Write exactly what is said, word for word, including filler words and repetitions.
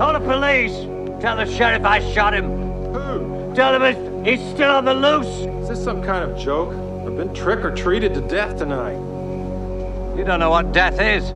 Call the police. Tell the sheriff I shot him. Who? Tell him he's still on the loose. Is this some kind of joke? I've been trick-or-treated to death tonight. You don't know what death is.